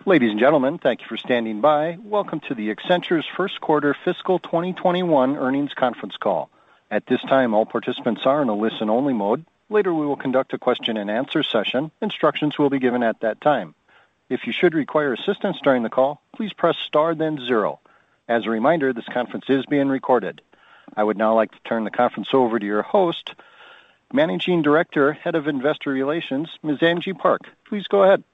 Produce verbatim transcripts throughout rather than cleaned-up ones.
Ladies and gentlemen, thank you for standing by. Welcome to the Accenture's first quarter fiscal twenty twenty-one earnings conference call. At this time, all participants are in a listen-only mode. Later, we will conduct a question-and-answer session. Instructions will be given at that time. If you should require assistance during the call, please press star then zero. As a reminder, this conference is being recorded. I would now like to turn the conference over to your host, Managing Director, Head of Investor Relations, Miz Angie Park. Please go ahead.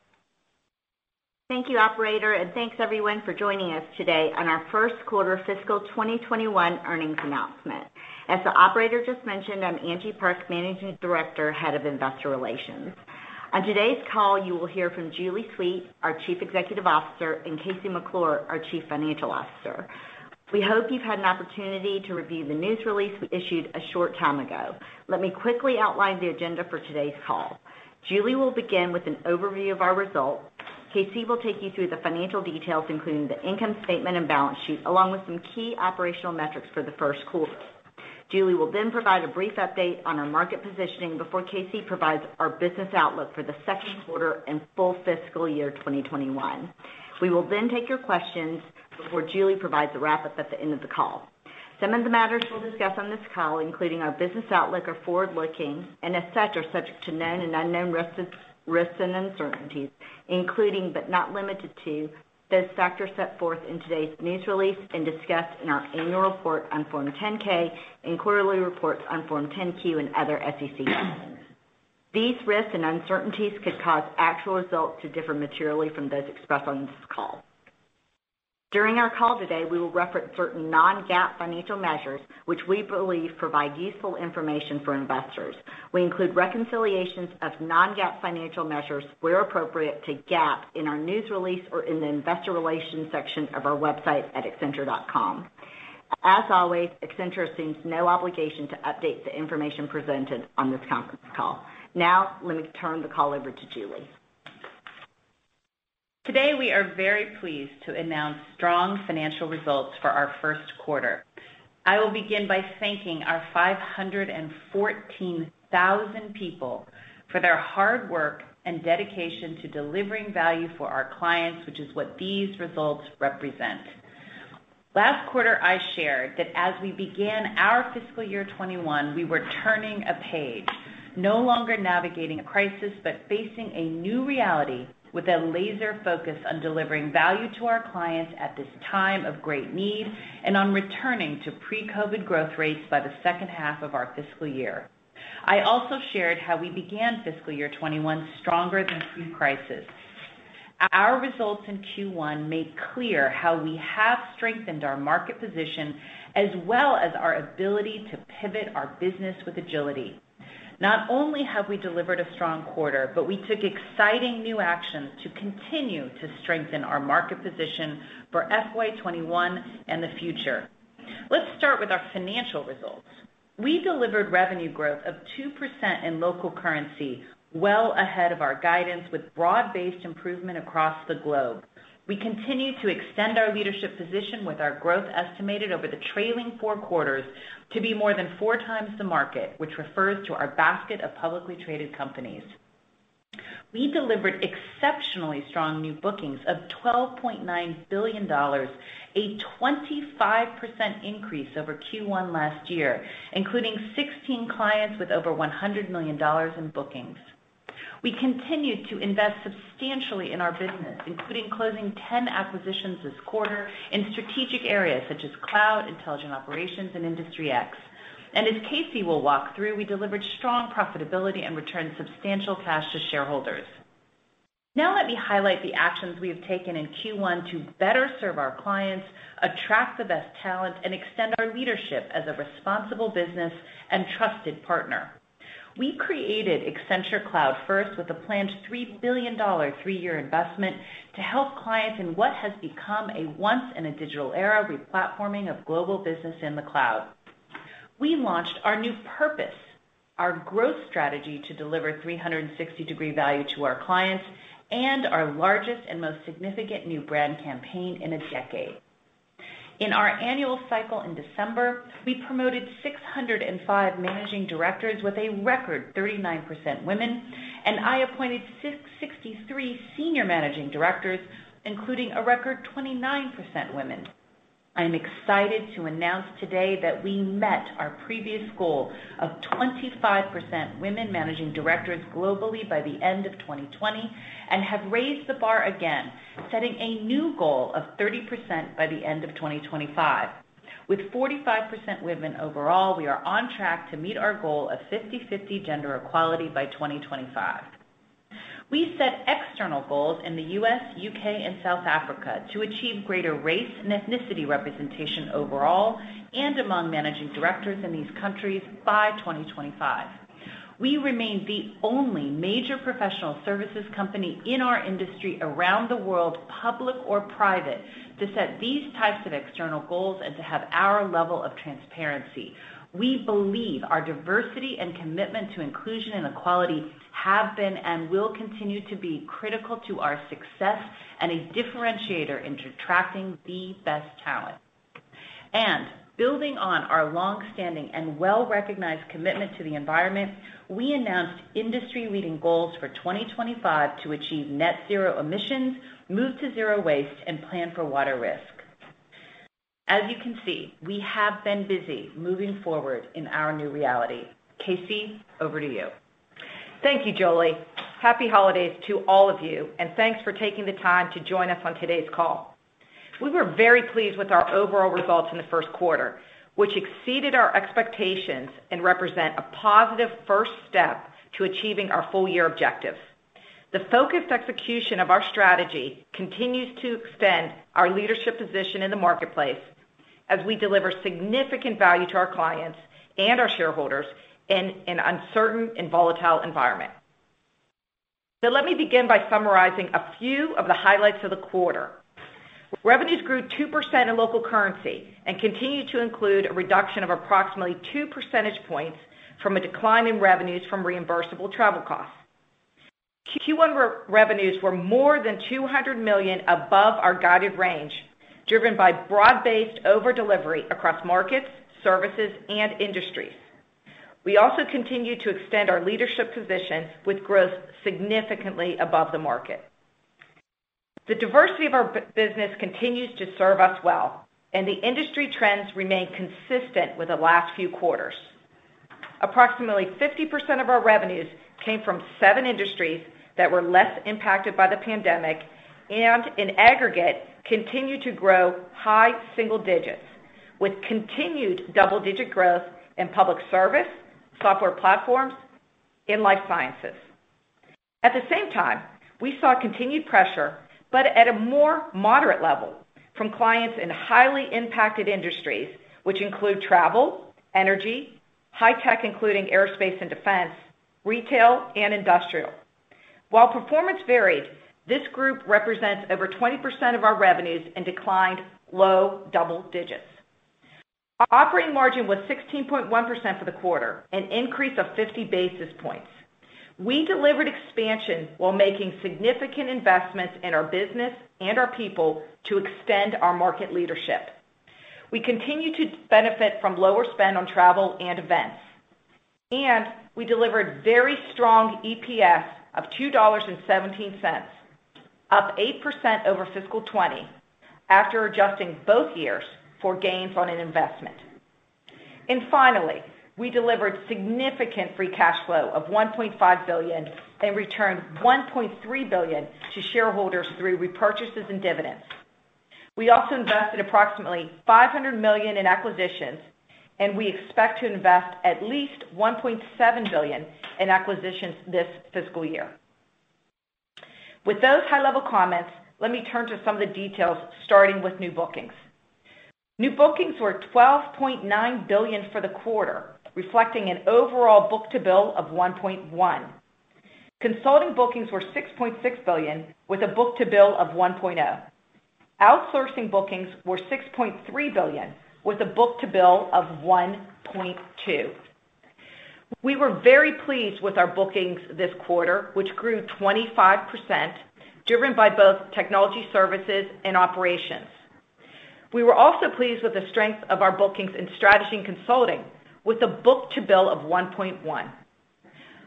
Thank you, operator, and thanks everyone for joining us today on our first quarter fiscal twenty twenty-one earnings announcement. As the operator just mentioned, I'm Angie Park, Managing Director, Head of Investor Relations. On today's call, you will hear from Julie Sweet, our Chief Executive Officer, and KC McClure, our Chief Financial Officer. We hope you've had an opportunity to review the news release we issued a short time ago. Let me quickly outline the agenda for today's call. Julie will begin with an overview of our results. K C will take you through the financial details, including the income statement and balance sheet, along with some key operational metrics for the first quarter. Julie will then provide a brief update on our market positioning before K C provides our business outlook for the second quarter and full fiscal year twenty twenty-one. We will then take your questions before Julie provides a wrap-up at the end of the call. Some of the matters we'll discuss on this call, including our business outlook, are forward-looking and as such are subject to known and unknown risks risks and uncertainties, including but not limited to those factors set forth in today's news release and discussed in our annual report on Form ten K and quarterly reports on Form ten Q and other S E C filings. These risks and uncertainties could cause actual results to differ materially from those expressed on this call. During our call today, we will reference certain non-GAAP financial measures which we believe provide useful information for investors. We include reconciliations of non-GAAP financial measures where appropriate to GAAP in our news release or in the investor relations section of our website at accenture dot com. As always, Accenture assumes no obligation to update the information presented on this conference call. Now, let me turn the call over to Julie. Today, we are very pleased to announce strong financial results for our first quarter. I will begin by thanking our five hundred fourteen thousand people for their hard work and dedication to delivering value for our clients, which is what these results represent. Last quarter, I shared that as we began our fiscal year twenty-one, we were turning a page, no longer navigating a crisis, but facing a new reality with a laser focus on delivering value to our clients at this time of great need and on returning to pre-COVID growth rates by the second half of our fiscal year. I also shared how we began fiscal year twenty-one stronger than pre-crisis. Our results in Q one made clear how we have strengthened our market position as well as our ability to pivot our business with agility. Not only have we delivered a strong quarter, but we took exciting new actions to continue to strengthen our market position for F Y twenty-one and the future. Let's start with our financial results. We delivered revenue growth of two percent in local currency, well ahead of our guidance with broad-based improvement across the globe. We continue to extend our leadership position with our growth estimated over the trailing four quarters to be more than four times the market, which refers to our basket of publicly traded companies. We delivered exceptionally strong new bookings of twelve point nine billion dollars, a twenty-five percent increase over Q one last year, including sixteen clients with over one hundred million dollars in bookings. We continued to invest substantially in our business, including closing ten acquisitions this quarter in strategic areas such as cloud, intelligent operations, and Industry X. And as Casey will walk through, we delivered strong profitability and returned substantial cash to shareholders. Now let me highlight the actions we have taken in Q one to better serve our clients, attract the best talent, and extend our leadership as a responsible business and trusted partner. We created Accenture Cloud First with a planned three billion dollars three-year investment to help clients in what has become a once-in-a-digital era replatforming of global business in the cloud. We launched our new purpose, our growth strategy to deliver three hundred sixty degree value to our clients, and our largest and most significant new brand campaign in a decade. In our annual cycle in December, we promoted six hundred five managing directors with a record thirty-nine percent women, and I appointed sixty-three senior managing directors including a record twenty-nine percent women. I am excited to announce today that we met our previous goal of twenty-five percent women managing directors globally by the end of twenty twenty and have raised the bar again, setting a new goal of thirty percent by the end of twenty twenty-five. With forty-five percent women overall, we are on track to meet our goal of fifty-fifty gender equality by twenty twenty-five. We set external goals in the U S, U K, and South Africa to achieve greater race and ethnicity representation overall and among managing directors in these countries by twenty twenty-five. We remain the only major professional services company in our industry around the world, public or private, to set these types of external goals and to have our level of transparency. We believe our diversity and commitment to inclusion and equality have been and will continue to be critical to our success and a differentiator in attracting the best talent. And building on our long-standing and well-recognized commitment to the environment, we announced industry-leading goals for twenty twenty-five to achieve net zero emissions, move to zero waste, and plan for water risk. As you can see, we have been busy moving forward in our new reality. Casey, over to you. Thank you, Jolie. Happy holidays to all of you, and thanks for taking the time to join us on today's call. We were very pleased with our overall results in the first quarter, which exceeded our expectations and represent a positive first step to achieving our full-year objectives. The focused execution of our strategy continues to extend our leadership position in the marketplace as we deliver significant value to our clients and our shareholders in an uncertain and volatile environment. So let me begin by summarizing a few of the highlights of the quarter. Revenues grew two percent in local currency and continue to include a reduction of approximately two percentage points from a decline in revenues from reimbursable travel costs. Q one re- revenues were more than two hundred million dollars above our guided range, driven by broad-based over-delivery across markets, services, and industries. We also continue to extend our leadership position with growth significantly above the market. The diversity of our business continues to serve us well, and the industry trends remain consistent with the last few quarters. Approximately fifty percent of our revenues came from seven industries that were less impacted by the pandemic and, in aggregate, continue to grow high single digits, with continued double-digit growth in public service, software platforms, and life sciences. At the same time, we saw continued pressure, but at a more moderate level, from clients in highly impacted industries, which include travel, energy, high-tech including aerospace and defense, retail, and industrial. While performance varied, this group represents over twenty percent of our revenues and declined low double digits. Operating margin was sixteen point one percent for the quarter, an increase of fifty basis points. We delivered expansion while making significant investments in our business and our people to extend our market leadership. We continue to benefit from lower spend on travel and events. And we delivered very strong E P S of two dollars and seventeen cents, up eight percent over fiscal twenty, after adjusting both years for gains on an investment. And finally, we delivered significant free cash flow of one point five billion dollars and returned one point three billion dollars to shareholders through repurchases and dividends. We also invested approximately five hundred million dollars in acquisitions, and we expect to invest at least one point seven billion dollars in acquisitions this fiscal year. With those high-level comments, let me turn to some of the details, starting with new bookings. New bookings were twelve point nine billion dollars for the quarter, reflecting an overall book-to-bill of one point one. Consulting bookings were six point six billion dollars with a book-to-bill of one point oh. Outsourcing bookings were six point three billion dollars with a book-to-bill of one point two. We were very pleased with our bookings this quarter, which grew twenty-five percent, driven by both technology services and operations. We were also pleased with the strength of our bookings in strategy and consulting, with a book-to-bill of one point one.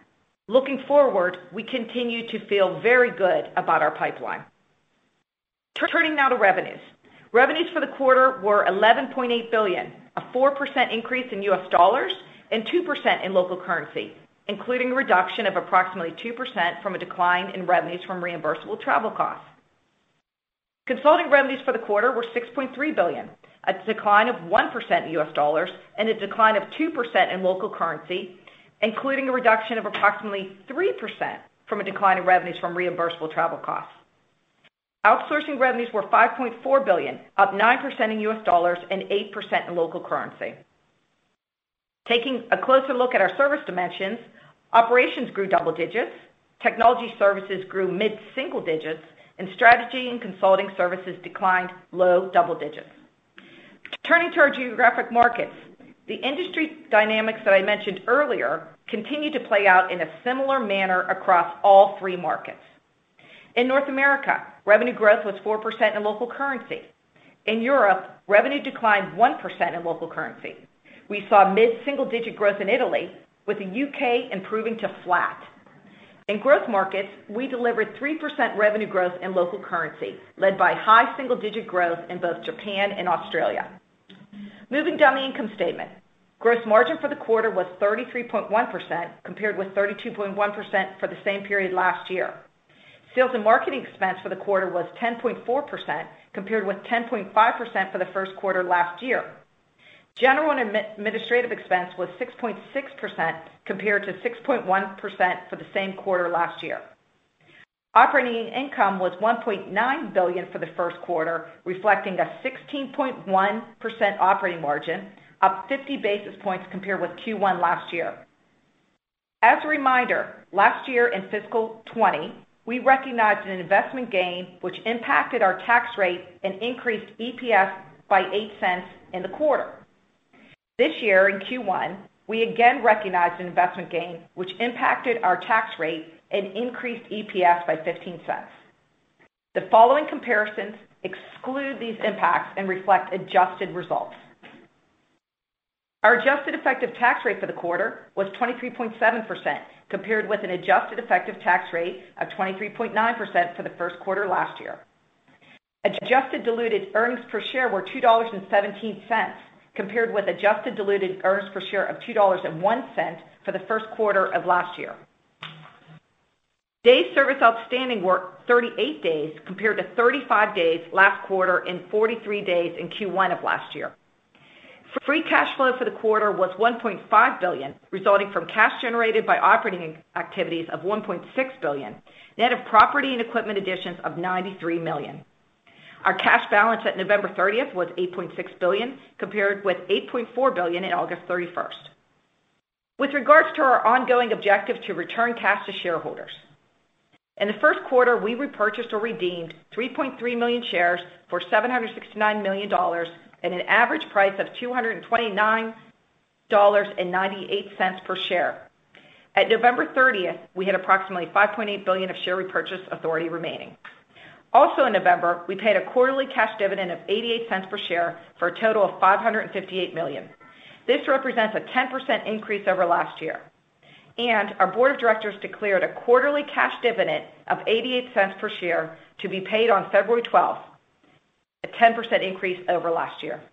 Looking forward, we continue to feel very good about our pipeline. Turning now to revenues. Revenues for the quarter were eleven point eight billion dollars, a four percent increase in U S dollars and two percent in local currency, including a reduction of approximately two percent from a decline in revenues from reimbursable travel costs. Consulting revenues for the quarter were six point three billion dollars, a decline of one percent in U S dollars and a decline of two percent in local currency, including a reduction of approximately three percent from a decline in revenues from reimbursable travel costs. Outsourcing revenues were five point four billion dollars, up nine percent in U S dollars and eight percent in local currency. Taking a closer look at our service dimensions, operations grew double digits, technology services grew mid-single digits, and strategy and consulting services declined low double digits. Turning to our geographic markets, the industry dynamics that I mentioned earlier continue to play out in a similar manner across all three markets. In North America, revenue growth was four percent in local currency. In Europe, revenue declined one percent in local currency. We saw mid-single-digit growth in Italy, with the U K improving to flat. In growth markets, we delivered three percent revenue growth in local currency, led by high single-digit growth in both Japan and Australia. Moving down the income statement, gross margin for the quarter was thirty-three point one percent, compared with thirty-two point one percent for the same period last year. Sales and marketing expense for the quarter was ten point four percent, compared with ten point five percent for the first quarter last year. General and administrative expense was six point six percent, compared to six point one percent for the same quarter last year. Operating income was one point nine billion dollars for the first quarter, reflecting a sixteen point one percent operating margin, up fifty basis points compared with Q one last year. As a reminder, last year in fiscal twenty, we recognized an investment gain which impacted our tax rate and increased E P S by eight cents in the quarter. This year in Q one, we again recognized an investment gain which impacted our tax rate and increased E P S by fifteen cents. The following comparisons exclude these impacts and reflect adjusted results. Our adjusted effective tax rate for the quarter was twenty-three point seven percent, compared with an adjusted effective tax rate of twenty-three point nine percent for the first quarter last year. Adjusted diluted earnings per share were two dollars and seventeen cents, compared with adjusted diluted earnings per share of two dollars and one cent for the first quarter of last year. Days service outstanding were thirty-eight days, compared to thirty-five days last quarter and forty-three days in Q one of last year. Free cash flow for the quarter was one point five billion dollars, resulting from cash generated by operating activities of one point six billion dollars, net of property and equipment additions of ninety-three million dollars. Our cash balance at November thirtieth was eight point six billion dollars, compared with eight point four billion dollars in August thirty-first. With regards to our ongoing objective to return cash to shareholders, in the first quarter, we repurchased or redeemed three point three million shares for seven hundred sixty-nine million dollars at an average price of two hundred twenty-nine dollars and ninety-eight cents per share. At November thirtieth, we had approximately five point eight billion dollars of share repurchase authority remaining. Also in November, we paid a quarterly cash dividend of eighty-eight cents per share for a total of five hundred fifty-eight million dollars. This represents a ten percent increase over last year. And our board of directors declared a quarterly cash dividend of eighty-eight cents per share to be paid on February twelfth, a ten percent increase over last year.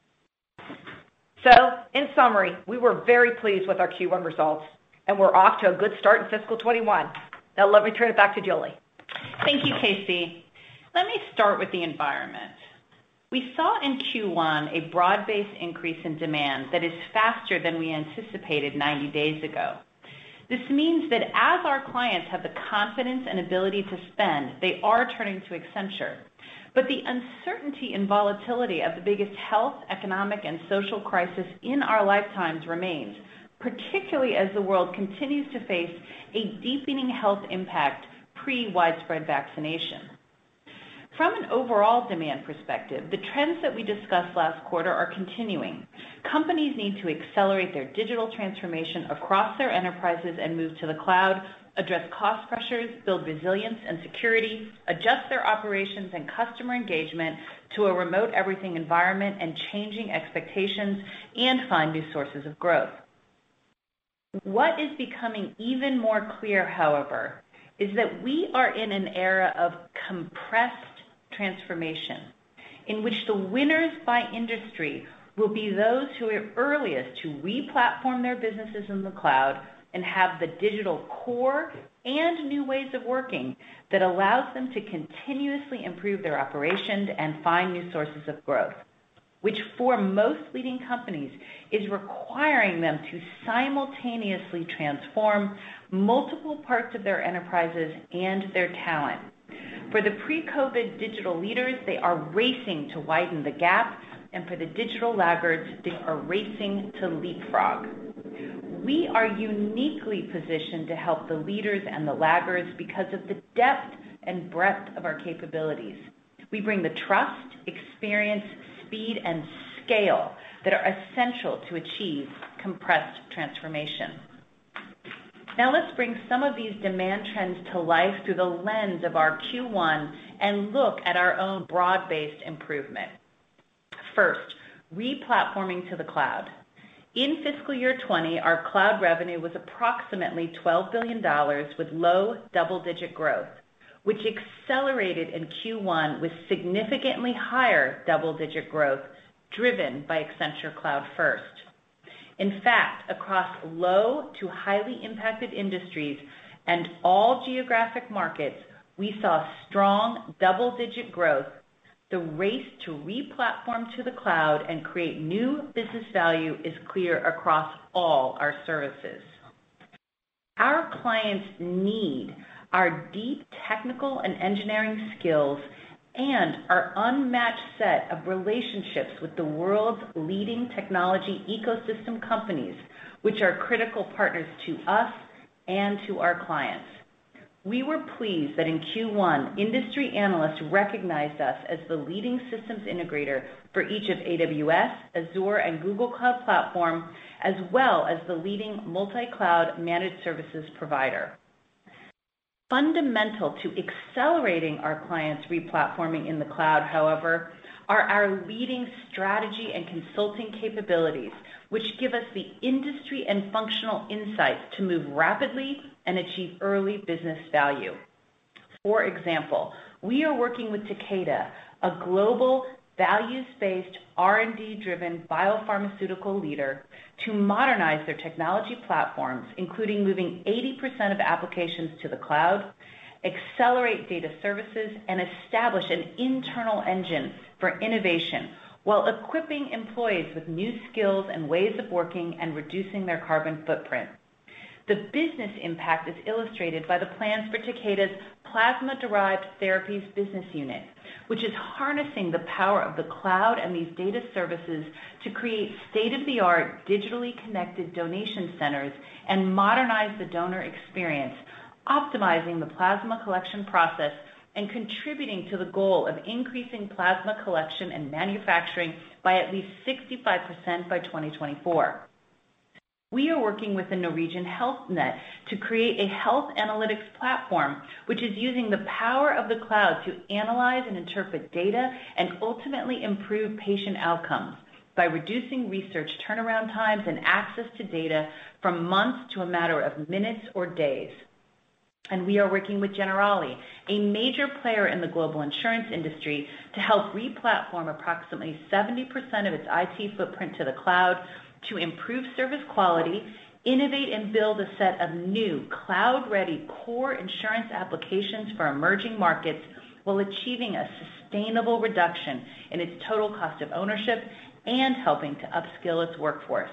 So, in summary, we were very pleased with our Q one results, and we're off to a good start in fiscal twenty-one. Now let me turn it back to Julie. Thank you, Casey. Let me start with the environment. We saw in Q one a broad-based increase in demand that is faster than we anticipated ninety days ago. This means that as our clients have the confidence and ability to spend, they are turning to Accenture. But the uncertainty and volatility of the biggest health, economic, and social crisis in our lifetimes remains, particularly as the world continues to face a deepening health impact pre-widespread vaccination. From an overall demand perspective, the trends that we discussed last quarter are continuing. Companies need to accelerate their digital transformation across their enterprises and move to the cloud, address cost pressures, build resilience and security, adjust their operations and customer engagement to a remote everything environment and changing expectations, and find new sources of growth. What is becoming even more clear, however, is that we are in an era of compressed transformation, in which the winners by industry will be those who are earliest to re-platform their businesses in the cloud and have the digital core and new ways of working that allows them to continuously improve their operations and find new sources of growth, which for most leading companies is requiring them to simultaneously transform multiple parts of their enterprises and their talent. For the pre-COVID digital leaders, they are racing to widen the gap, and for the digital laggards, they are racing to leapfrog. We are uniquely positioned to help the leaders and the laggards because of the depth and breadth of our capabilities. We bring the trust, experience, speed, and scale that are essential to achieve compressed transformation. Now let's bring some of these demand trends to life through the lens of our Q one and look at our own broad-based improvement. First, re-platforming to the cloud. In fiscal year twenty, our cloud revenue was approximately twelve billion dollars with low double-digit growth, which accelerated in Q one with significantly higher double-digit growth driven by Accenture Cloud First. In fact, across low to highly impacted industries and all geographic markets, we saw strong double-digit growth. The race to re-platform to the cloud and create new business value is clear across all our services. Our clients need our deep technical and engineering skills and our unmatched set of relationships with the world's leading technology ecosystem companies, which are critical partners to us and to our clients. We were pleased that in Q one, industry analysts recognized us as the leading systems integrator for each of A W S, Azure, and Google Cloud Platform, as well as the leading multi-cloud managed services provider. Fundamental to accelerating our clients' replatforming in the cloud, however, are our leading strategy and consulting capabilities, which give us the industry and functional insights to move rapidly and achieve early business value. For example, we are working with Takeda, a global values-based R and D-driven biopharmaceutical leader, to modernize their technology platforms, including moving eighty percent of applications to the cloud, accelerate data services, and establish an internal engine for innovation while equipping employees with new skills and ways of working and reducing their carbon footprint. The business impact is illustrated by the plans for Takeda's Plasma-Derived Therapies business unit, which is harnessing the power of the cloud and these data services to create state-of-the-art digitally connected donation centers and modernize the donor experience, optimizing the plasma collection process and contributing to the goal of increasing plasma collection and manufacturing by at least sixty-five percent by twenty twenty-four. We are working with the Norwegian HealthNet to create a health analytics platform, which is using the power of the cloud to analyze and interpret data and ultimately improve patient outcomes by reducing research turnaround times and access to data from months to a matter of minutes or days. And we are working with Generali, a major player in the global insurance industry, to help re-platform approximately seventy percent of its I T footprint to the cloud to improve service quality, innovate and build a set of new cloud-ready core insurance applications for emerging markets while achieving a sustainable reduction in its total cost of ownership and helping to upskill its workforce.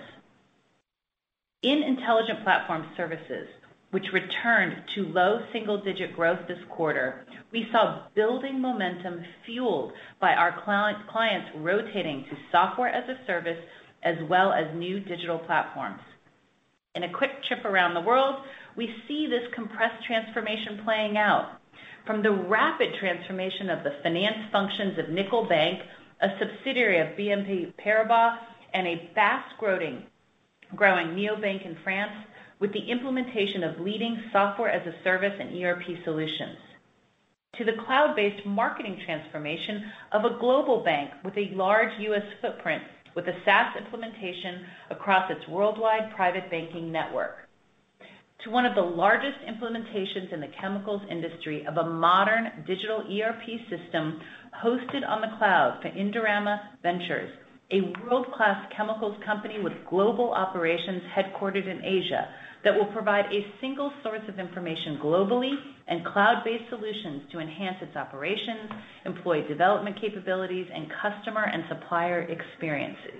In Intelligent Platform Services, which returned to low single-digit growth this quarter, we saw building momentum fueled by our clients rotating to software as a service as well as new digital platforms. In a quick trip around the world, we see this compressed transformation playing out. From the rapid transformation of the finance functions of Nickel Bank, a subsidiary of B N P Paribas, and a fast-growing growing neobank in France, with the implementation of leading software as a service and E R P solutions, to the cloud-based marketing transformation of a global bank with a large U S footprint with a SaaS implementation across its worldwide private banking network, to one of the largest implementations in the chemicals industry of a modern digital E R P system hosted on the cloud for Indorama Ventures, a world-class chemicals company with global operations headquartered in Asia that will provide a single source of information globally and cloud-based solutions to enhance its operations, employee development capabilities, and customer and supplier experiences.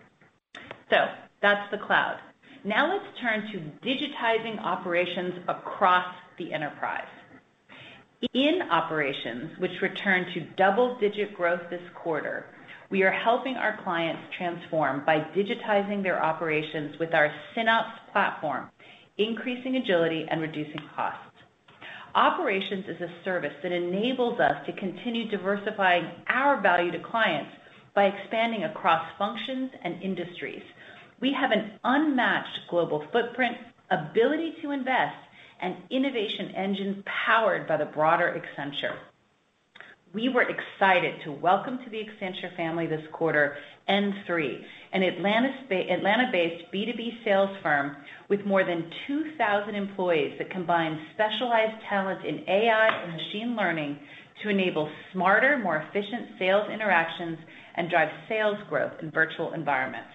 So that's the cloud. Now let's turn to digitizing operations across the enterprise. In operations, which returned to double-digit growth this quarter, we are helping our clients transform by digitizing their operations with our SynOps platform, increasing agility and reducing costs. Operations is a service that enables us to continue diversifying our value to clients by expanding across functions and industries. We have an unmatched global footprint, ability to invest, and innovation engines powered by the broader Accenture. We were excited to welcome to the Accenture family this quarter N three, an Atlanta-based B two B sales firm with more than two thousand employees that combines specialized talent in A I and machine learning to enable smarter, more efficient sales interactions and drive sales growth in virtual environments.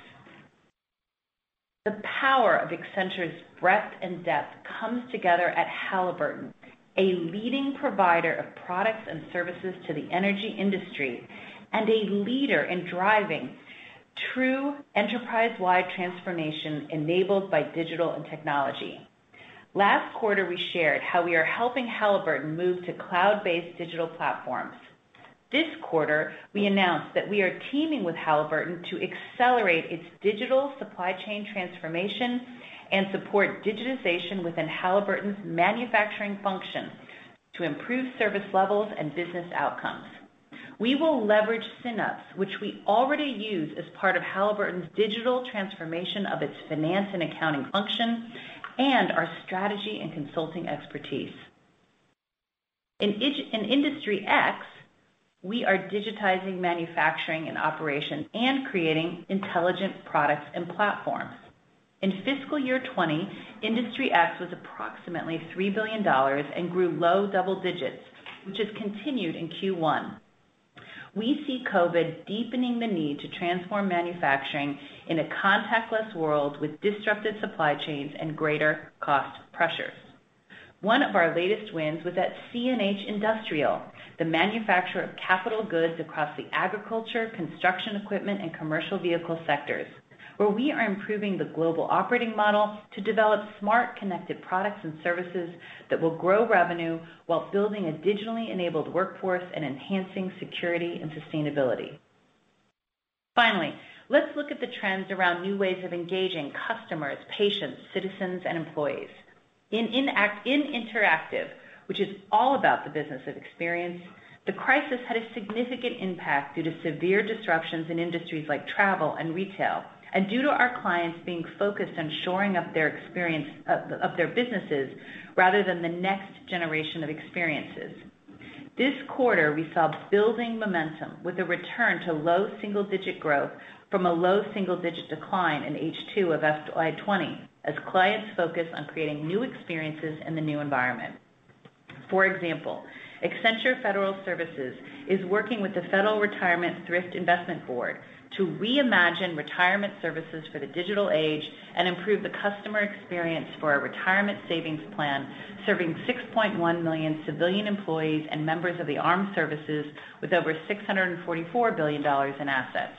The power of Accenture's breadth and depth comes together at Halliburton, a leading provider of products and services to the energy industry and a leader in driving true enterprise-wide transformation enabled by digital and technology. Last quarter, we shared how we are helping Halliburton move to cloud-based digital platforms. This quarter, we announced that we are teaming with Halliburton to accelerate its digital supply chain transformation and support digitization within Halliburton's manufacturing function to improve service levels and business outcomes. We will leverage SynOps, which we already use as part of Halliburton's digital transformation of its finance and accounting function, and our strategy and consulting expertise. In, in Industry X, we are digitizing manufacturing and operations and creating intelligent products and platforms. In fiscal year twenty, Industry X was approximately three billion dollars and grew low double digits, which has continued in Q one. We see COVID deepening the need to transform manufacturing in a contactless world with disrupted supply chains and greater cost pressures. One of our latest wins was at C N H Industrial, the manufacturer of capital goods across the agriculture, construction equipment, and commercial vehicle sectors, where we are improving the global operating model to develop smart, connected products and services that will grow revenue while building a digitally enabled workforce and enhancing security and sustainability. Finally, let's look at the trends around new ways of engaging customers, patients, citizens, and employees. In, in, act, in Interactive, which is all about the business of experience, the crisis had a significant impact due to severe disruptions in industries like travel and retail, and due to our clients being focused on shoring up their experience of, of their businesses rather than the next generation of experiences. This quarter, we saw building momentum with a return to low single-digit growth from a low single-digit decline in H two of F Y twenty, as clients focus on creating new experiences in the new environment. For example, Accenture Federal Services is working with the Federal Retirement Thrift Investment Board to reimagine retirement services for the digital age and improve the customer experience for a retirement savings plan serving six point one million civilian employees and members of the armed services with over six hundred forty-four billion dollars in assets.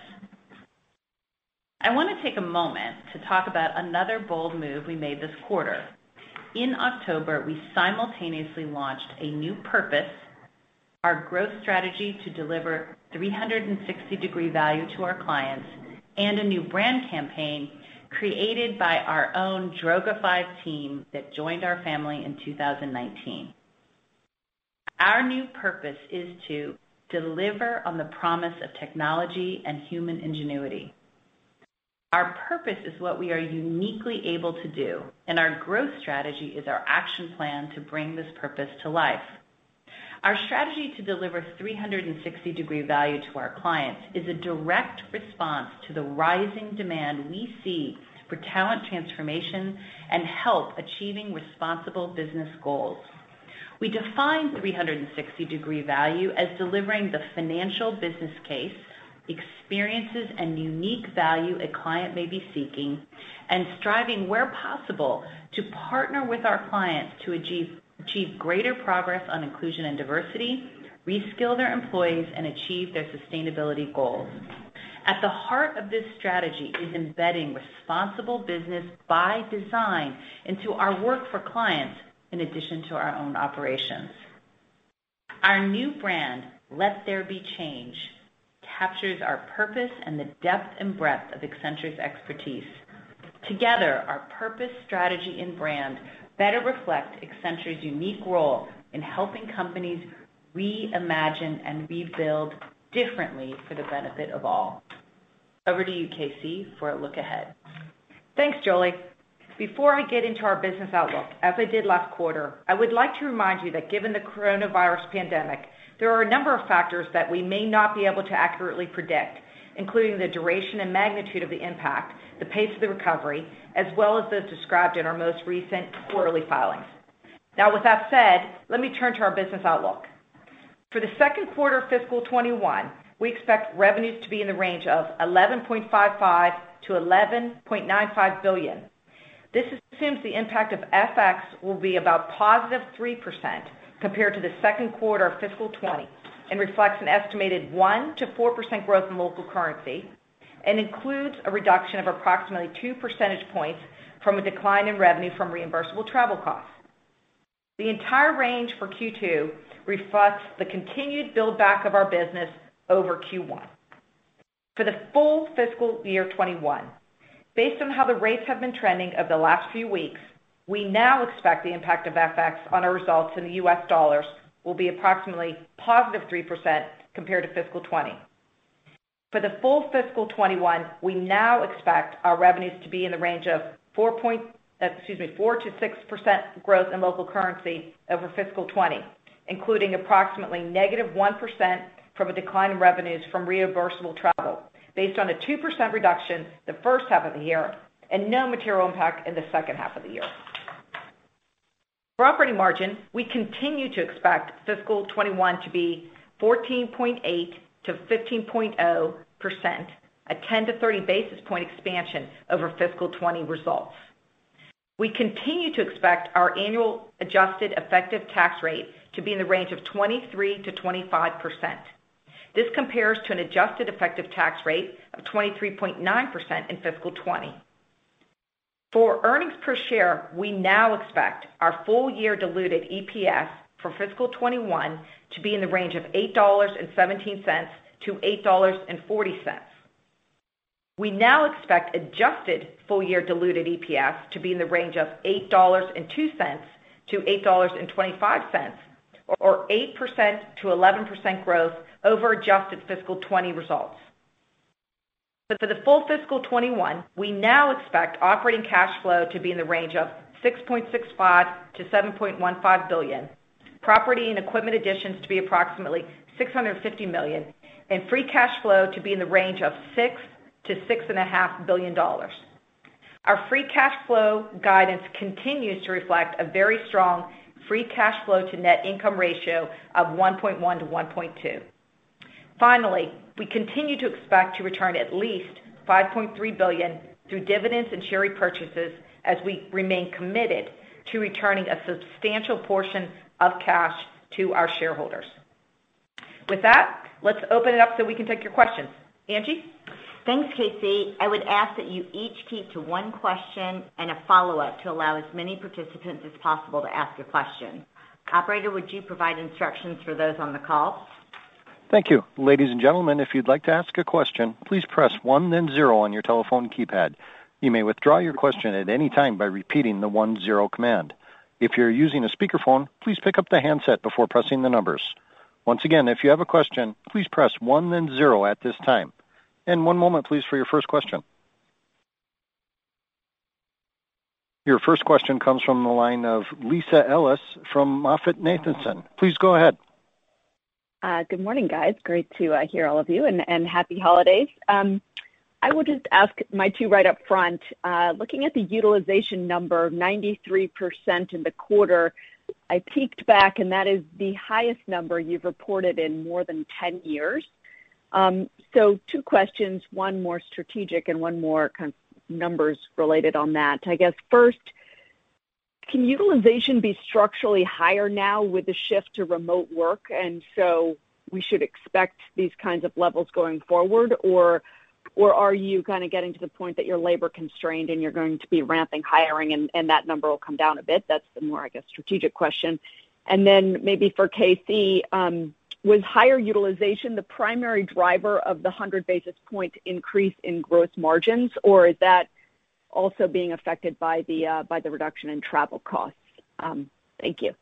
I want to take a moment to talk about another bold move we made this quarter. In October, we simultaneously launched a new purpose, our growth strategy to deliver three hundred sixty degree value to our clients, and a new brand campaign created by our own Droga five team that joined our family in two thousand nineteen. Our new purpose is to deliver on the promise of technology and human ingenuity. Our purpose is what we are uniquely able to do, and our growth strategy is our action plan to bring this purpose to life. Our strategy to deliver three hundred sixty degree value to our clients is a direct response to the rising demand we see for talent transformation and help achieving responsible business goals. We define three sixty degree value as delivering the financial business case, experiences, and unique value a client may be seeking, and striving where possible to partner with our clients to achieve, achieve greater progress on inclusion and diversity, reskill their employees, and achieve their sustainability goals. At the heart of this strategy is embedding responsible business by design into our work for clients in addition to our own operations. Our new brand, Let There Be Change, captures our purpose and the depth and breadth of Accenture's expertise. Together, our purpose, strategy, and brand better reflect Accenture's unique role in helping companies reimagine and rebuild differently for the benefit of all. Over to you, K C, for a look ahead. Thanks, Jolie. Before I get into our business outlook, as I did last quarter, I would like to remind you that given the coronavirus pandemic, there are a number of factors that we may not be able to accurately predict, including the duration and magnitude of the impact, the pace of the recovery, as well as those described in our most recent quarterly filings. Now, with that said, let me turn to our business outlook. For the second quarter of fiscal twenty-one, we expect revenues to be in the range of eleven point five five to eleven point nine five billion. This assumes the impact of F X will be about positive three percent compared to the second quarter of fiscal twenty and reflects an estimated one to four percent growth in local currency and includes a reduction of approximately two percentage points from a decline in revenue from reimbursable travel costs. The entire range for Q two reflects the continued build back of our business over Q one. For the full fiscal year twenty-one, based on how the rates have been trending over the last few weeks, we now expect the impact of F X on our results in the U S dollars will be approximately positive three percent compared to fiscal twenty. For the full fiscal twenty-one, we now expect our revenues to be in the range of four point, excuse me, four to six percent growth in local currency over fiscal twenty, including approximately negative one percent from a decline in revenues from reimbursable travel, based on a two percent reduction the first half of the year and no material impact in the second half of the year. For operating margin, we continue to expect fiscal twenty-one to be fourteen point eight to fifteen point zero percent, a ten to thirty basis point expansion over fiscal twenty results. We continue to expect our annual adjusted effective tax rate to be in the range of twenty-three to twenty-five percent. This compares to an adjusted effective tax rate of twenty-three point nine percent in fiscal twenty. For earnings per share, we now expect our full year diluted E P S for fiscal twenty-one to be in the range of eight dollars and seventeen cents to eight dollars and forty cents. We now expect adjusted full year diluted E P S to be in the range of eight dollars and two cents to eight dollars and twenty-five cents, or eight percent to eleven percent growth over adjusted fiscal twenty results. But for the full fiscal twenty-one, we now expect operating cash flow to be in the range of six point six five to seven point one five billion, property and equipment additions to be approximately six hundred fifty million, and free cash flow to be in the range of six to six and a half billion dollars. Our free cash flow guidance continues to reflect a very strong free cash flow to net income ratio of one point one to one point two. Finally, we continue to expect to return at least five point three billion dollars through dividends and share repurchases as we remain committed to returning a substantial portion of cash to our shareholders. With that, let's open it up so we can take your questions. Angie? Thanks, K C. I would ask that you each keep to one question and a follow-up to allow as many participants as possible to ask a question. Operator, would you provide instructions for those on the call? Thank you. Ladies and gentlemen, if you'd like to ask a question, please press one then zero on your telephone keypad. You may withdraw your question at any time by repeating the one zero command. If you're using a speakerphone, please pick up the handset before pressing the numbers. Once again, if you have a question, please press one then zero at this time. And one moment, please, for your first question. Your first question comes from the line of Lisa Ellis from MoffettNathanson. Please go ahead. Uh, good morning, guys. Great to uh, hear all of you, and, and happy holidays. Um, I will just ask my two right up front. Uh, looking at the utilization number, ninety-three percent in the quarter, I peeked back, and that is the highest number you've reported in more than ten years. Um, so two questions, one more strategic and one more kind of numbers related on that. I guess first, can utilization be structurally higher now with the shift to remote work, and so we should expect these kinds of levels going forward, or or are you kind of getting to the point that you're labor constrained and you're going to be ramping hiring and, and that number will come down a bit? That's the more, I guess, strategic question. And then maybe for K C, um, was higher utilization the primary driver of the one hundred basis point increase in gross margins, or is that also being affected by the uh, by the reduction in travel costs? Um, thank you.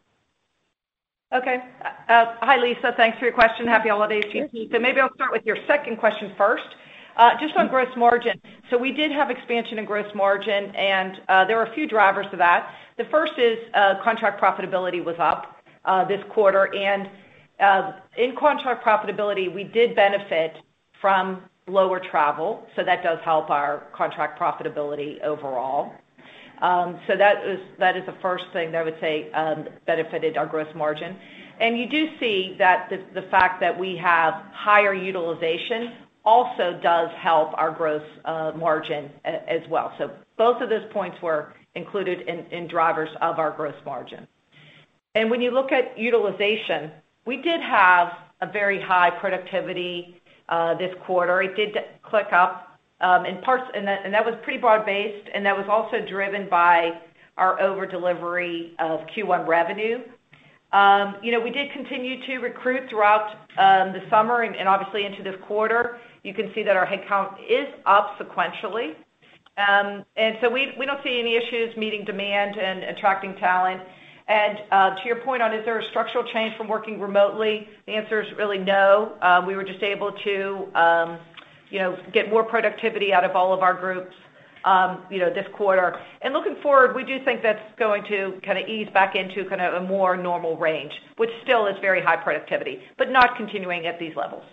Okay. Uh, hi, Lisa. Thanks for your question. Happy holidays to you. So maybe I'll start with your second question first. Uh, just on gross margin. So we did have expansion in gross margin, and uh, there are a few drivers to that. The first is uh, contract profitability was up uh, this quarter, and uh, in contract profitability, we did benefit from lower travel, so that does help our contract profitability overall. Um, so that is that is the first thing that I would say um, benefited our gross margin. And you do see that the, the fact that we have higher utilization also does help our gross uh, margin a, as well. So both of those points were included in, in drivers of our gross margin. And when you look at utilization, we did have a very high productivity uh, this quarter. It did click up um, in parts, and that, and that was pretty broad-based, and that was also driven by our over-delivery of Q one revenue. Um, you know, we did continue to recruit throughout um, the summer and, and obviously into this quarter. You can see that our headcount is up sequentially. Um, and so we, we don't see any issues meeting demand and attracting talent. And uh, to your point on, is there a structural change from working remotely? The answer is really no. Uh, we were just able to, um, you know, get more productivity out of all of our groups, um, you know, this quarter. And looking forward, we do think that's going to kind of ease back into kind of a more normal range, which still is very high productivity, but not continuing at these levels.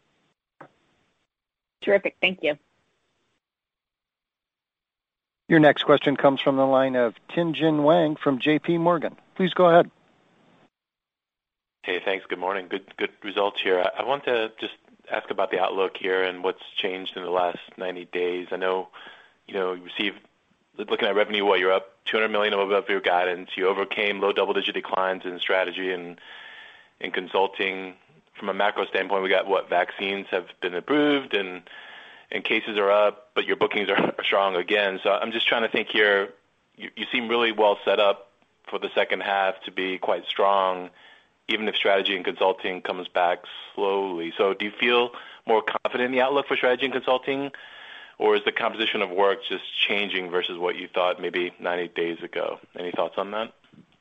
Terrific. Thank you. Your next question comes from the line of Tien-Tsin Huang from J P Morgan. Please go ahead. Hey, thanks. Good morning. Good good results here. I want to just ask about the outlook here and what's changed in the last ninety days. I know, you know, you received, looking at revenue, what, you're up two hundred million dollars above your guidance. You overcame low double-digit declines in strategy and in consulting. From a macro standpoint, we got, what, vaccines have been approved and and cases are up, but your bookings are strong again. So I'm just trying to think here. You, you seem really well set up for the second half to be quite strong, even if strategy and consulting comes back slowly. So do you feel more confident in the outlook for strategy and consulting, or is the composition of work just changing versus what you thought maybe ninety days ago? Any thoughts on that?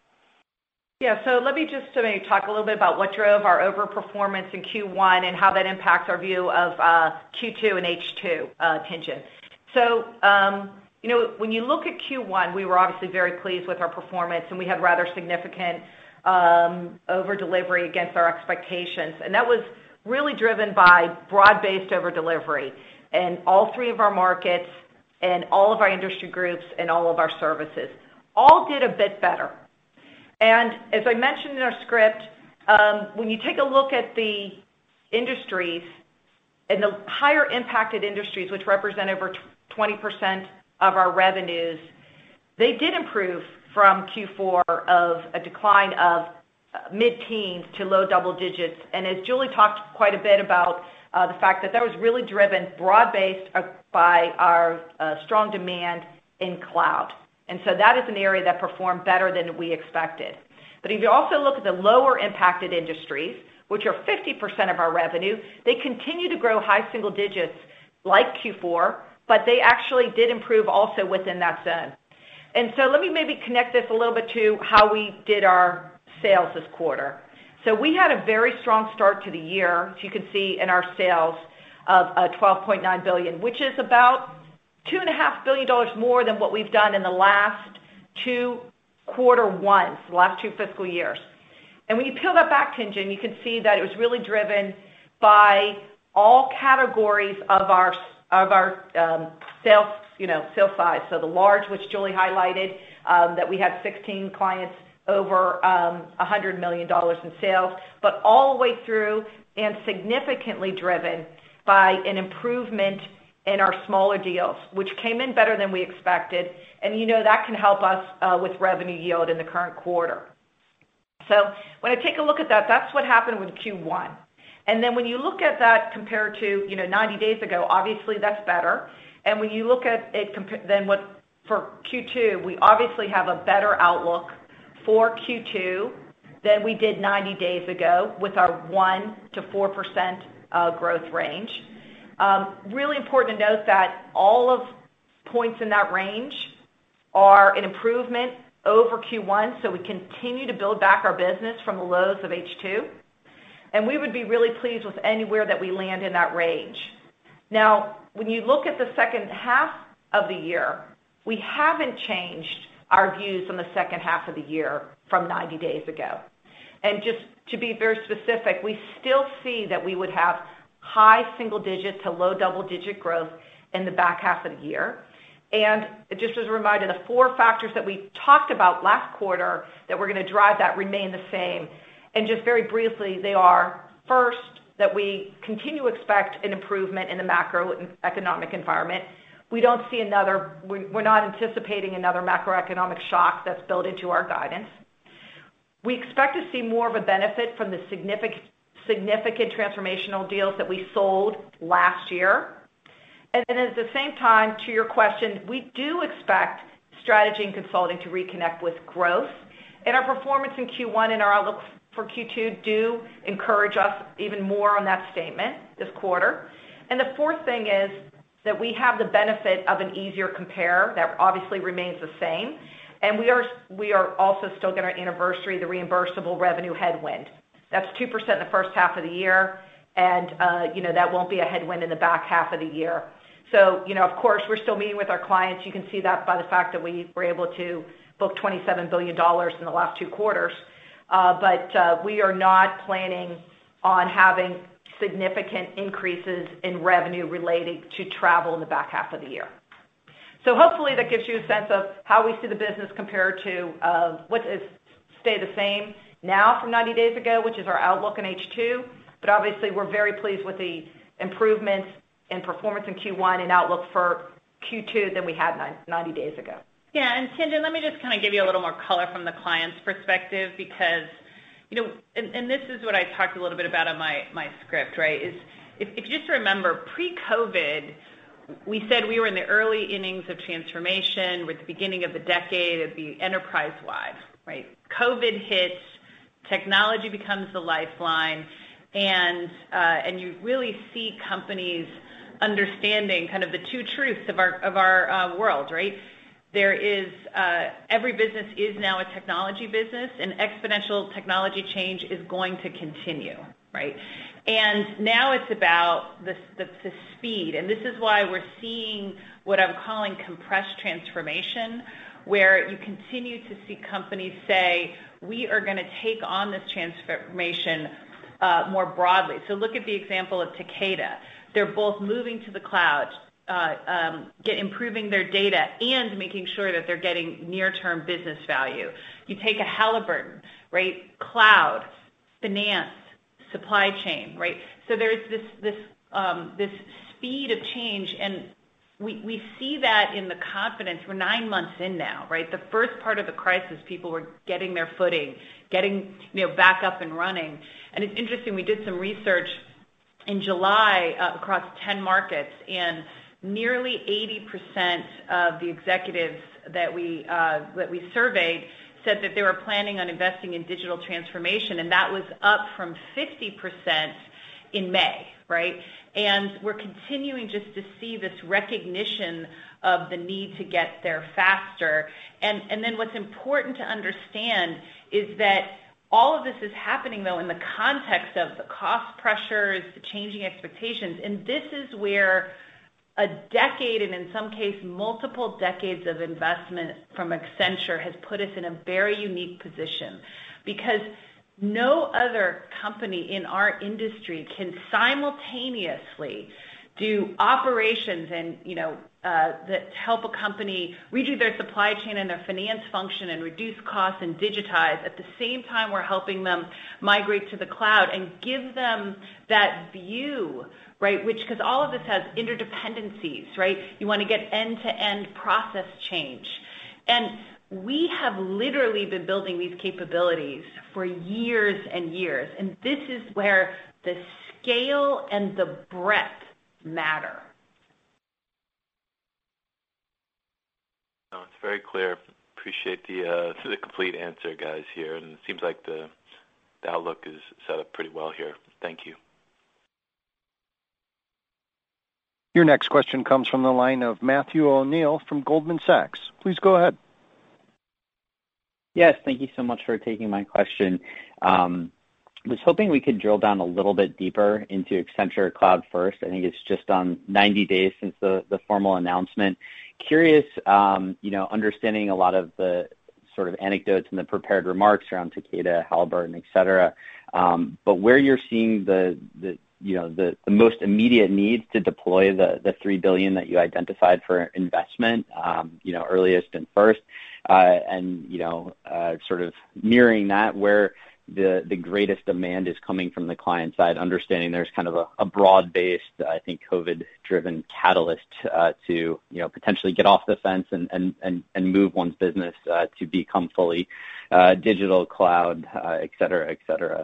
Yeah, so let me just uh, maybe talk a little bit about what drove our overperformance in Q one and how that impacts our view of uh, Q two and H two, uh, Tien-Tsin. So, um, you know, when you look at Q one, we were obviously very pleased with our performance, and we had rather significant um, over-delivery against our expectations. And that was really driven by broad-based over-delivery in all three of our markets and all of our industry groups and all of our services. All did a bit better. And as I mentioned in our script, um, when you take a look at the industries and the higher impacted industries, which represent over twenty percent of our revenues, they did improve from Q four of a decline of mid-teens to low double digits. And as Julie talked quite a bit about uh, the fact that that was really driven broad-based by our uh, strong demand in cloud. And so that is an area that performed better than we expected. But if you also look at the lower impacted industries, which are fifty percent of our revenue, they continue to grow high single digits like Q four, but they actually did improve also within that zone. And so let me maybe connect this a little bit to how we did our sales this quarter. So we had a very strong start to the year, as you can see in our sales of uh, twelve point nine billion dollars, which is about two and a half billion dollars more than what we've done in the last two quarter ones, the last two fiscal years. And when you peel that back, Tien-Tsin, you can see that it was really driven by all categories of our of our um, sales, you know, sales size. So the large, which Julie highlighted, um, that we had sixteen clients over um, one hundred million dollars in sales, but all the way through and significantly driven by an improvement in our smaller deals, which came in better than we expected. And, you know, that can help us uh, with revenue yield in the current quarter. So when I take a look at that, that's what happened with Q one. And then when you look at that compared to, you know, ninety days ago, obviously that's better. And when you look at it, compa- then what for Q two, we obviously have a better outlook for Q two than we did ninety days ago with our one to four percent uh, growth range. Um, really important to note that all of points in that range are an improvement over Q one, so we continue to build back our business from the lows of H two. And we would be really pleased with anywhere that we land in that range. Now, when you look at the second half of the year, we haven't changed our views on the second half of the year from ninety days ago. And just to be very specific, we still see that we would have high single-digit to low double-digit growth in the back half of the year. And just as a reminder, the four factors that we talked about last quarter that we're going to drive that remain the same. And just very briefly, they are, first, that we continue to expect an improvement in the macroeconomic environment. We don't see another, we're not anticipating another macroeconomic shock that's built into our guidance. We expect to see more of a benefit from the significant, significant transformational deals that we sold last year. And then at the same time, to your question, we do expect strategy and consulting to reconnect with growth. And our performance in Q one and our outlook for Q two do encourage us even more on that statement this quarter. And the fourth thing is that we have the benefit of an easier compare that obviously remains the same. And we are we are also still going to anniversary the reimbursable revenue headwind. That's two percent in the first half of the year, and uh, you know that won't be a headwind in the back half of the year. So, you know, of course, we're still meeting with our clients. You can see that by the fact that we were able to book twenty-seven billion dollars in the last two quarters. Uh, but uh, we are not planning on having significant increases in revenue related to travel in the back half of the year. So hopefully that gives you a sense of how we see the business compared to uh, what is stay the same now from ninety days ago, which is our outlook in H two. But obviously we're very pleased with the improvements in performance in Q one and outlook for Q two than we had ninety days ago. Yeah, and Tien-Tsin, let me just kind of give you a little more color from the client's perspective because, you know, and, and this is what I talked a little bit about on my, my script, right, is if, if you just remember pre-COVID, we said we were in the early innings of transformation. We're at the beginning of the decade. It'd be enterprise-wide, right? COVID hits, technology becomes the lifeline, and uh, and you really see companies understanding kind of the two truths of our of our uh, world, right? There is uh, every business is now a technology business, and exponential technology change is going to continue, right? And now it's about the, the, the speed, and this is why we're seeing what I'm calling compressed transformation, where you continue to see companies say, we are going to take on this transformation uh, more broadly. So look at the example of Takeda. They're both moving to the cloud, uh, um, get improving their data, and making sure that they're getting near-term business value. You take a Halliburton, right? Cloud, finance, supply chain, right? So there's this this um, this speed of change, and we we see that in the confidence. We're nine months in now, right? The first part of the crisis, people were getting their footing, getting you know back up and running. And it's interesting. We did some research in July uh, across ten markets, and nearly eighty percent of the executives that we uh, that we surveyed said that they were planning on investing in digital transformation, and that was up from fifty percent in May, right? And we're continuing just to see this recognition of the need to get there faster. And, and then what's important to understand is that all of this is happening, though, in the context of the cost pressures, the changing expectations, and this is where a decade, and in some cases multiple decades of investment from Accenture has put us in a very unique position, because no other company in our industry can simultaneously do operations and, you know, uh, that help a company redo their supply chain and their finance function and reduce costs and digitize. At the same time, we're helping them migrate to the cloud and give them that view, right? Which, because all of this has interdependencies, right? You want to get end-to-end process change. And we have literally been building these capabilities for years and years. And this is where the scale and the breadth matter. No, it's very clear. Appreciate the uh, the complete answer, guys, here. And it seems like the, the outlook is set up pretty well here. Thank you. Your next question comes from the line of Matthew O'Neill from Goldman Sachs. Please go ahead. Yes, thank you so much for taking my question. Um, I was hoping we could drill down a little bit deeper into Accenture Cloud First. I think it's just on ninety days since the, the formal announcement. Curious, um, you know, understanding a lot of the sort of anecdotes and the prepared remarks around Takeda, Halliburton, et cetera, um, but where you're seeing the, the you know, the, the most immediate needs to deploy the, the three billion dollars that you identified for investment, um, you know, earliest and first, uh, and, you know, uh, sort of mirroring that where the, the greatest demand is coming from the client side, understanding there's kind of a, a broad-based, I think, COVID-driven catalyst uh, to, you know, potentially get off the fence and, and, and, and move one's business uh, to become fully uh, digital, cloud, uh, et cetera, et cetera.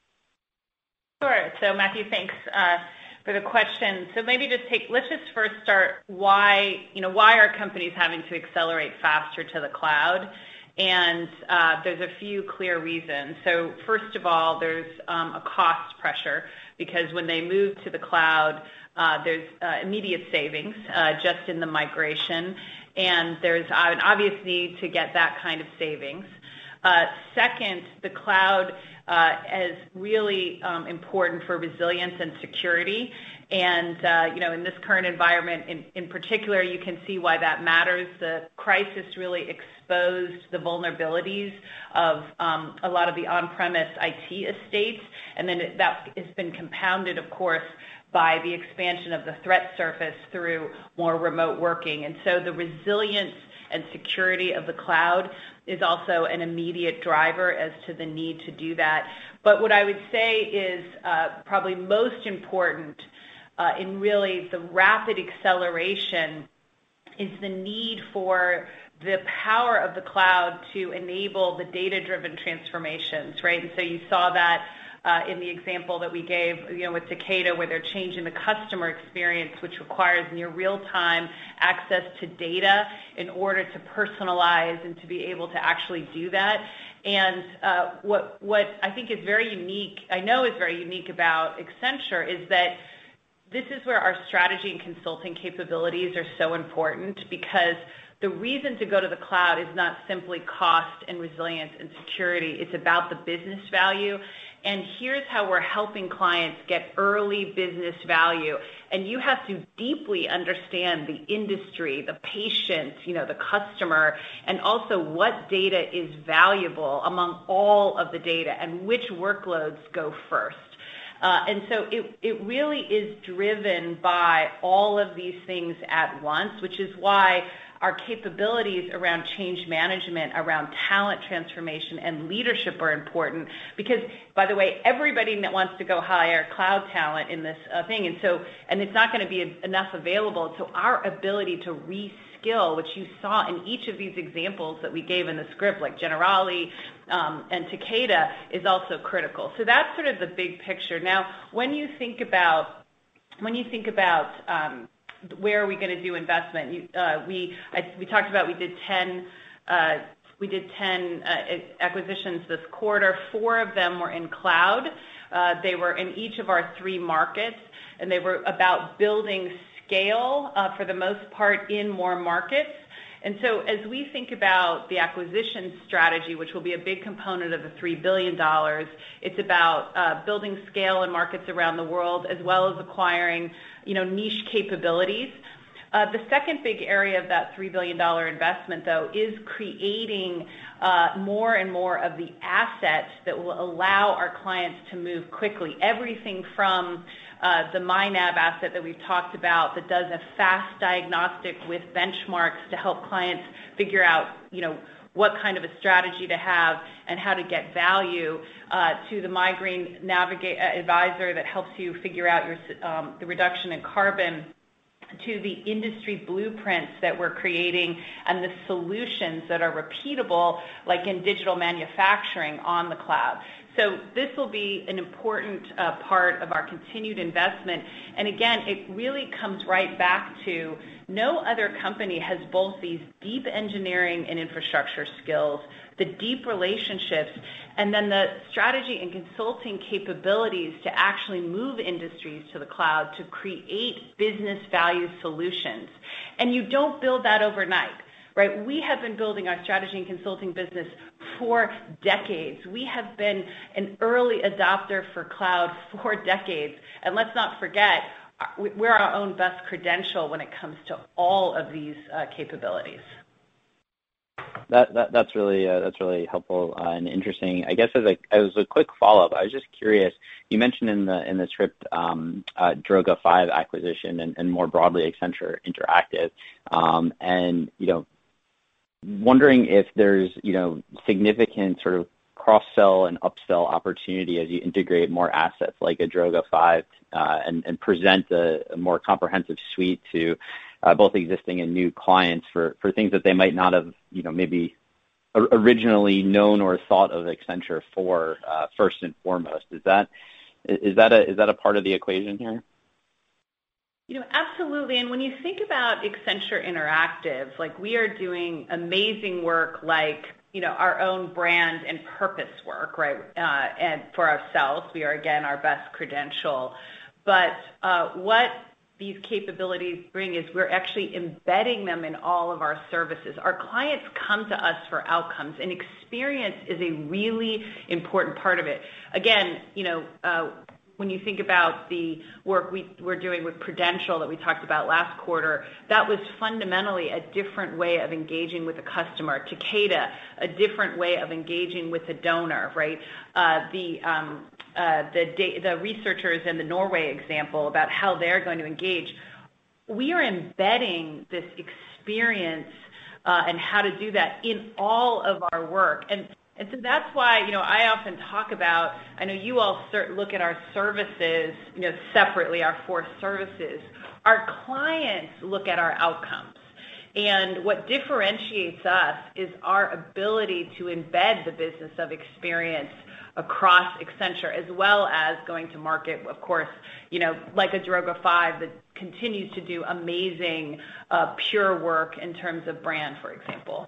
Sure. So, Matthew, thanks uh, for the question. So maybe just take, let's just first start why, you know, why are companies having to accelerate faster to the cloud? And uh, there's a few clear reasons. So first of all, there's um, a cost pressure because when they move to the cloud, uh, there's uh, immediate savings uh, just in the migration, and there's an obvious need to get that kind of savings. Uh, second, the cloud uh, is really um, important for resilience and security. And, uh, you know, in this current environment in, in particular, you can see why that matters. The crisis really exposed the vulnerabilities of um, a lot of the on-premise I T estates. And then it, that has been compounded, of course, by the expansion of the threat surface through more remote working. And so the resilience and security of the cloud is also an immediate driver as to the need to do that. But what I would say is uh, probably most important uh, in really the rapid acceleration is the need for the power of the cloud to enable the data-driven transformations, right? And so you saw that Uh, in the example that we gave, you know, with Takeda, where they're changing the customer experience, which requires near real-time access to data in order to personalize and to be able to actually do that. And uh, what what I think is very unique, I know is very unique about Accenture, is that this is where our strategy and consulting capabilities are so important, because the reason to go to the cloud is not simply cost and resilience and security. It's about the business value. And here's how we're helping clients get early business value. And you have to deeply understand the industry, the patient, you know, the customer, and also what data is valuable among all of the data and which workloads go first. Uh, and so it, it really is driven by all of these things at once, which is why our capabilities around change management, around talent transformation and leadership are important, because, by the way, everybody that wants to go hire cloud talent in this uh, thing, and so, and it's not going to be enough available. So our ability to reskill, which you saw in each of these examples that we gave in the script, like Generali um, and Takeda, is also critical. So that's sort of the big picture. Now, when you think about, when you think about um, where are we going to do investment? You, uh, we I, we talked about we did ten uh, we did ten uh, acquisitions this quarter. Four of them were in cloud. Uh, they were in each of our three markets, and they were about building scale uh, for the most part in more markets. And so as we think about the acquisition strategy, which will be a big component of the three billion dollars, it's about uh, building scale in markets around the world, as well as acquiring, you know, niche capabilities. Uh, the second big area of that three billion dollars investment, though, is creating uh, more and more of the assets that will allow our clients to move quickly. Everything from uh, the MyNav asset that we've talked about that does a fast diagnostic with benchmarks to help clients figure out, you know, what kind of a strategy to have and how to get value, uh, to the MyGreen Navigate uh, Advisor that helps you figure out your um, the reduction in carbon, to the industry blueprints that we're creating and the solutions that are repeatable, like in digital manufacturing on the cloud. So this will be an important uh, part of our continued investment. And again, it really comes right back to no other company has both these deep engineering and infrastructure skills, the deep relationships, and then the strategy and consulting capabilities to actually move industries to the cloud to create business value solutions. And you don't build that overnight, right? We have been building our strategy and consulting business for decades. We have been an early adopter for cloud for decades. And let's not forget, we're our own best credential when it comes to all of these uh, capabilities. That, that that's really uh, that's really helpful uh, and interesting. I guess as a as a quick follow up, I was just curious. You mentioned in the in the script um, uh, Droga five acquisition and, and more broadly Accenture Interactive, um, and you know, wondering if there's you know significant sort of cross sell and upsell opportunity as you integrate more assets like a Droga five uh, and, and present a, a more comprehensive suite to Uh, both existing and new clients for, for things that they might not have, you know, maybe originally known or thought of Accenture for uh, first and foremost. Is that is that a is that a part of the equation here? You know, absolutely. And when you think about Accenture Interactive, like we are doing amazing work, like you know our own brand and purpose work, right? Uh, and for ourselves, we are again our best credential. But uh, what these capabilities bring is we're actually embedding them in all of our services. Our clients come to us for outcomes, and experience is a really important part of it. Again, you know, uh, when you think about the work we, we're doing with Prudential that we talked about last quarter, that was fundamentally a different way of engaging with a customer. Takeda, a different way of engaging with a donor, right? Uh, the um, Uh, the, the researchers in the Norway example about how they're going to engage. We are embedding this experience uh, and how to do that in all of our work. And, and so that's why, you know, I often talk about, I know you all look at our services, you know, separately, our four services. Our clients look at our outcomes. And what differentiates us is our ability to embed the business of experience across Accenture, as well as going to market, of course, you know, like a Droga five that continues to do amazing, uh, pure work in terms of brand, for example.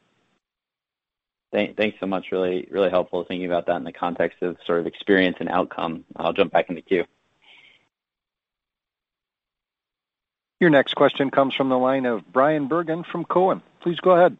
Thank, thanks so much. Really, really helpful thinking about that in the context of sort of experience and outcome. I'll jump back in the queue. Your next question comes from the line of Bryan Bergin from Cowen. Please go ahead.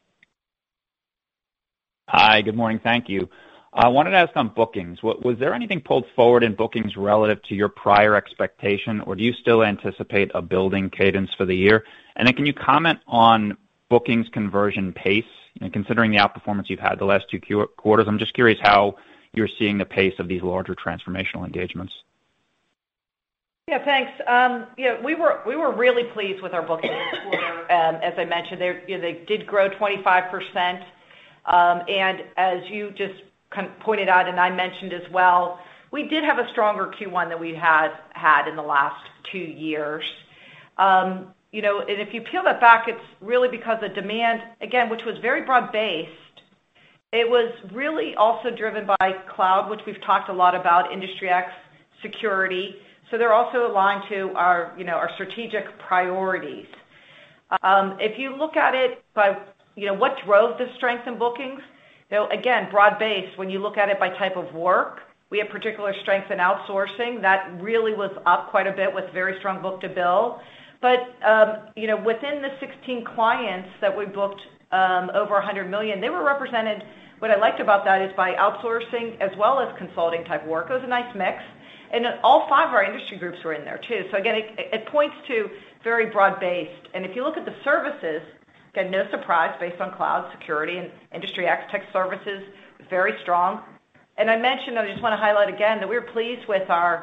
Hi, good morning. Thank you. I wanted to ask on bookings. Was there anything pulled forward in bookings relative to your prior expectation, or do you still anticipate a building cadence for the year? And then can you comment on bookings conversion pace, you know, considering the outperformance you've had the last two quarters? I'm just curious how you're seeing the pace of these larger transformational engagements. Yeah, thanks. Um, yeah, we were we were really pleased with our bookings this quarter. Um, as I mentioned, they you know, they did grow twenty-five percent, um, and as you just kind of pointed out, and I mentioned as well, we did have a stronger Q one than we had had in the last two years. Um, you know, and if you peel that back, it's really because the demand, again, which was very broad-based, it was really also driven by cloud, which we've talked a lot about, Industry X, security. So they're also aligned to our, you know, our strategic priorities. Um, if you look at it by, you know, what drove the strength in bookings, you know, again, broad-based, when you look at it by type of work, we have particular strength in outsourcing. That really was up quite a bit with very strong book-to-bill. But, um, you know, within the sixteen clients that we booked um, over one hundred million dollars, they were represented, what I liked about that is by outsourcing as well as consulting type work. It was a nice mix. And all five of our industry groups were in there, too. So, again, it, it points to very broad-based. And if you look at the services, again, no surprise, based on cloud, security, and Industry X, tech services, very strong. And I mentioned, I just want to highlight again, that we were pleased with our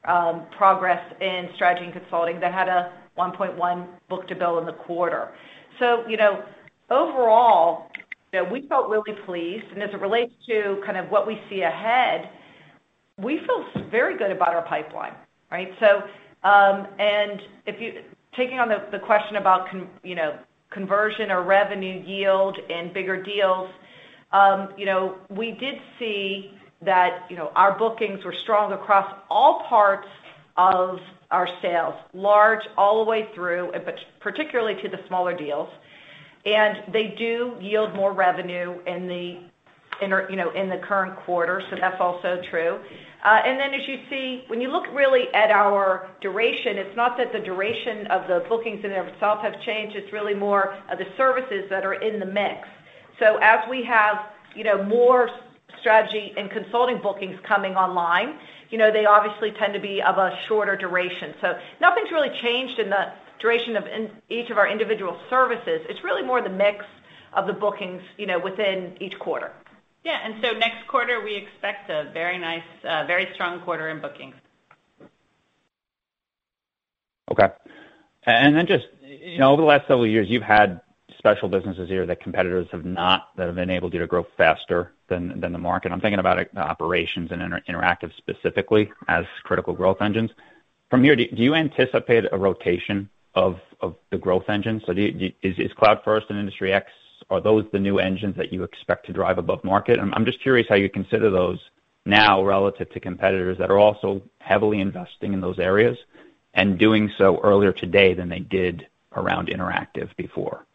um, progress in strategy and consulting that had a one point one book-to-bill in the quarter. So, you know, overall, you know, we felt really pleased, and as it relates to kind of what we see ahead, we feel very good about our pipeline, right? So, um, and if you taking on the, the question about con, you know conversion or revenue yield and bigger deals, um, you know, we did see that you know our bookings were strong across all parts of our sales, large all the way through, but particularly to the smaller deals, and they do yield more revenue in the in, you know in the current quarter, so that's also true. Uh, and then as you see, when you look really at our duration, it's not that the duration of the bookings in and of itself have changed, it's really more of the services that are in the mix. So as we have, you know, more strategy and consulting bookings coming online, you know, they obviously tend to be of a shorter duration. So nothing's really changed in the duration of in each of our individual services. It's really more the mix of the bookings, you know, within each quarter. Yeah, and so next quarter we expect a very nice, uh, very strong quarter in bookings. Okay. And then just, you know, over the last several years, you've had special businesses here that competitors have not, that have enabled you to grow faster than than the market. I'm thinking about uh, operations and inter- interactive specifically as critical growth engines. From here, do, do you anticipate a rotation of, of the growth engines? So do you, do you, is, is Cloud First and Industry X, are those the new engines that you expect to drive above market? I'm, I'm just curious how you consider those now relative to competitors that are also heavily investing in those areas and doing so earlier today than they did around interactive before.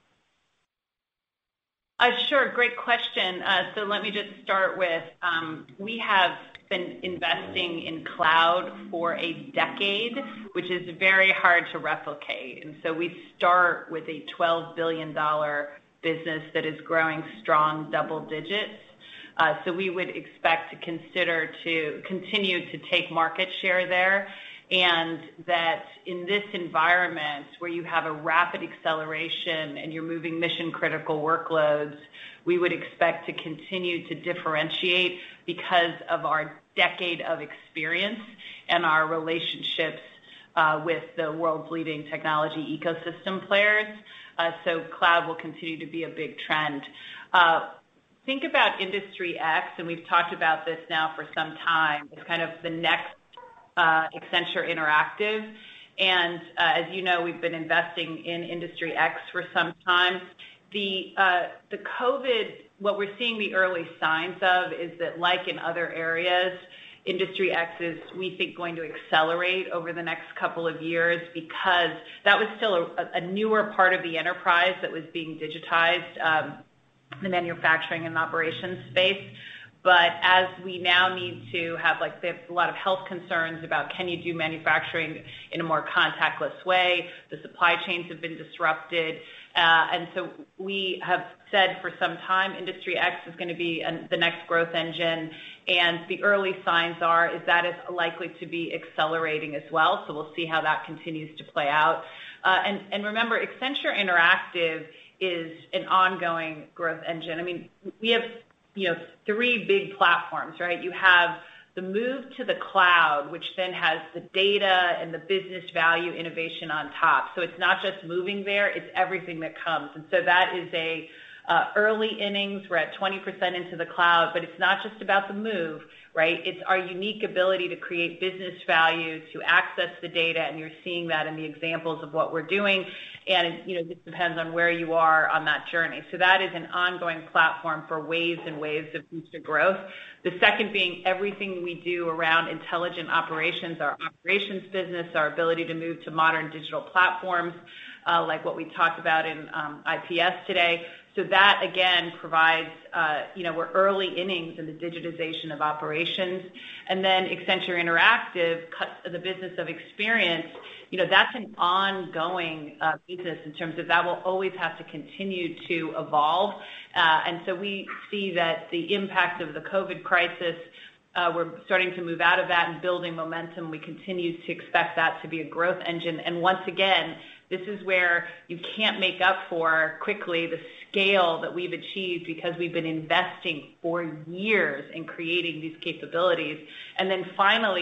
Uh, sure, great question. Uh, so let me just start with, um, we have been investing in cloud for a decade, which is very hard to replicate. And so we start with a twelve billion dollars business that is growing strong double digits. Uh, so we would expect to consider to continue to take market share there, and that in this environment where you have a rapid acceleration and you're moving mission critical workloads, we would expect to continue to differentiate because of our decade of experience and our relationships uh, with the world's leading technology ecosystem players. Uh, so cloud will continue to be a big trend. Uh, think about Industry X, and we've talked about this now for some time. It's kind of the next uh, Accenture Interactive. And uh, as you know, we've been investing in Industry X for some time. The, uh, the COVID, what we're seeing the early signs of is that, like in other areas, Industry X is, we think, going to accelerate over the next couple of years because that was still a, a newer part of the enterprise that was being digitized, um, the manufacturing and operations space. But as we now need to have, like, they have a lot of health concerns about can you do manufacturing in a more contactless way, the supply chains have been disrupted. Uh, and so we have said for some time Industry X is going to be an, the next growth engine, and the early signs are is that is likely to be accelerating as well. So we'll see how that continues to play out. Uh, and, and remember, Accenture Interactive is an ongoing growth engine. I mean, we have you know three big platforms, right? You have the move to the cloud, which then has the data and the business value innovation on top. So it's not just moving there, it's everything that comes. And so that is a uh, early innings. We're at twenty percent into the cloud, but it's not just about the move, right? It's our unique ability to create business value, to access the data, and you're seeing that in the examples of what we're doing. And, you know, this depends on where you are on that journey. So that is an ongoing platform for waves and waves of future growth. The second being everything we do around intelligent operations, our operations business, our ability to move to modern digital platforms, uh, like what we talked about in um, I P S today. So that, again, provides, uh, you know, we're early innings in the digitization of operations. And then Accenture Interactive, the business of experience, you know, that's an ongoing uh, business in terms of that will always have to continue to evolve. Uh, and so we see that the impact of the COVID crisis, uh, we're starting to move out of that and building momentum. We continue to expect that to be a growth engine. And once again, this is where you can't make up for quickly the scale that we've achieved because we've been investing for years in creating these capabilities. And then finally,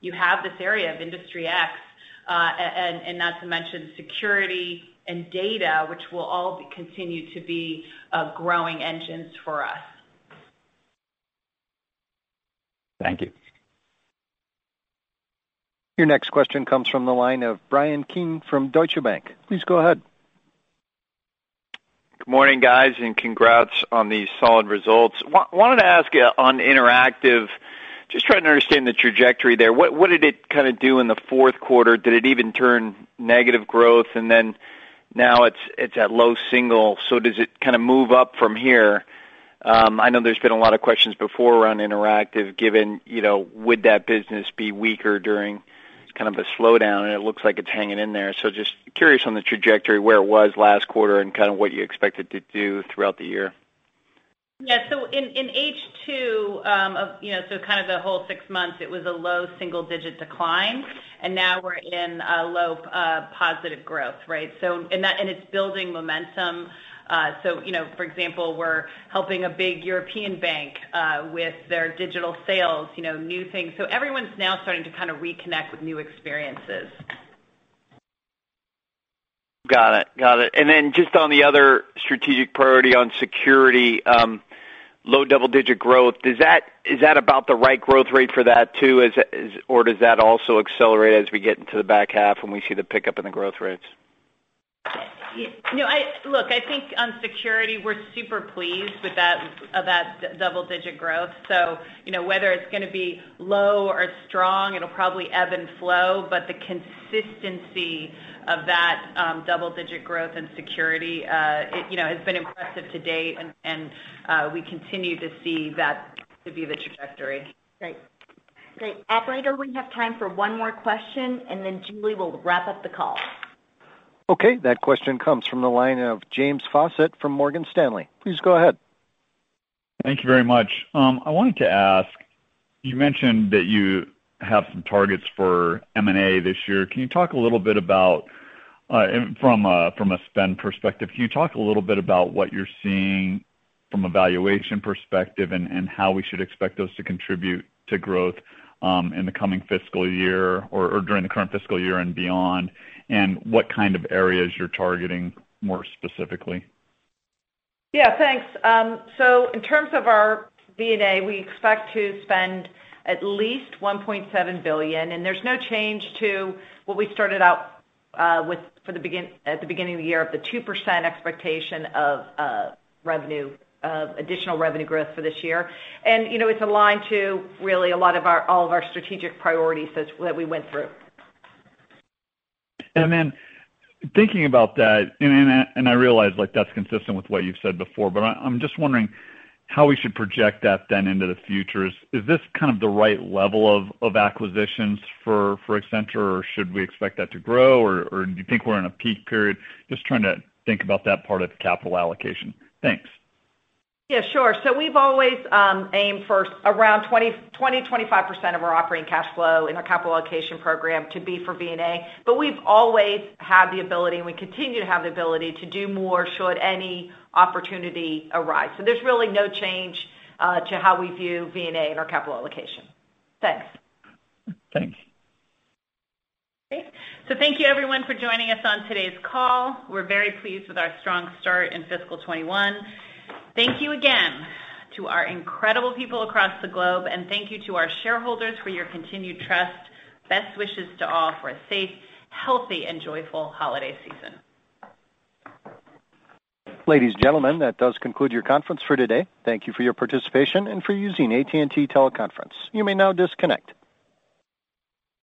you have this area of Industry X, uh, and, and not to mention security and data, which will all be, continue to be uh, growing engines for us. Thank you. Your next question comes from the line of Bryan Keane from Deutsche Bank. Please go ahead. Good morning, guys, and congrats on these solid results. W- wanted to ask you on Interactive, just trying to understand the trajectory there. What, what did it kind of do in the fourth quarter? Did it even turn negative growth? And then now it's it's at low single, so does it kind of move up from here? Um, I know there's been a lot of questions before around Interactive, given, you know, would that business be weaker during kind of a slowdown, and it looks like it's hanging in there. So just curious on the trajectory, where it was last quarter and kind of what you expect it to do throughout the year. Yeah, so in, in H two, um, of, you know, so kind of the whole six months, it was a low single-digit decline, and now we're in a low uh, positive growth, right? So, and that, and it's building momentum. Uh, so, you know, for example, we're helping a big European bank uh, with their digital sales, you know, new things. So everyone's now starting to kind of reconnect with new experiences. Got it, got it. And then just on the other strategic priority on security, um, low double-digit growth, does that is that about the right growth rate for that too, is, is, or does that also accelerate as we get into the back half and we see the pickup in the growth rates? You know, I look. I think on security, we're super pleased with that uh, that double-digit growth. So, you know, whether it's going to be low or strong, it'll probably ebb and flow. But the consistency of that um, double-digit growth in security, uh, it, you know, has been impressive to date, and, and uh, we continue to see that to be the trajectory. Great, great. Operator, we have time for one more question, and then Julie will wrap up the call. Okay, that question comes from the line of James Faucette from Morgan Stanley. Please go ahead. Thank you very much. Um, I wanted to ask, you mentioned that you have some targets for M and A this year. Can you talk a little bit about, uh, from a, from a spend perspective, can you talk a little bit about what you're seeing from a valuation perspective and, and how we should expect those to contribute to growth um, in the coming fiscal year or, or during the current fiscal year and beyond? And what kind of areas you're targeting more specifically? Yeah, thanks. Um, so in terms of our V and A, we expect to spend at least one point seven billion dollars, and there's no change to what we started out uh, with for the begin at the beginning of the year of the two percent expectation of uh, revenue, uh, additional revenue growth for this year. And you know, it's aligned to really a lot of our all of our strategic priorities that, that we went through. And then thinking about that, and, and, and I realize like that's consistent with what you've said before, but I, I'm just wondering how we should project that then into the future. Is, is this kind of the right level of, of acquisitions for, for Accenture, or should we expect that to grow, or, or do you think we're in a peak period? Just trying to think about that part of capital allocation. Thanks. Yeah, sure. So we've always um, aimed for around twenty, twenty, twenty-five percent of our operating cash flow in our capital allocation program to be for V and A, but we've always had the ability, and we continue to have the ability to do more should any opportunity arise. So there's really no change uh, to how we view V and A in our capital allocation. Thanks. Thanks. Okay. So thank you, everyone, for joining us on today's call. We're very pleased with our strong start in fiscal twenty-one. Thank you again to our incredible people across the globe, and thank you to our shareholders for your continued trust. Best wishes to all for a safe, healthy, and joyful holiday season. Ladies and gentlemen, that does conclude your conference for today. Thank you for your participation and for using A T and T Teleconference. You may now disconnect.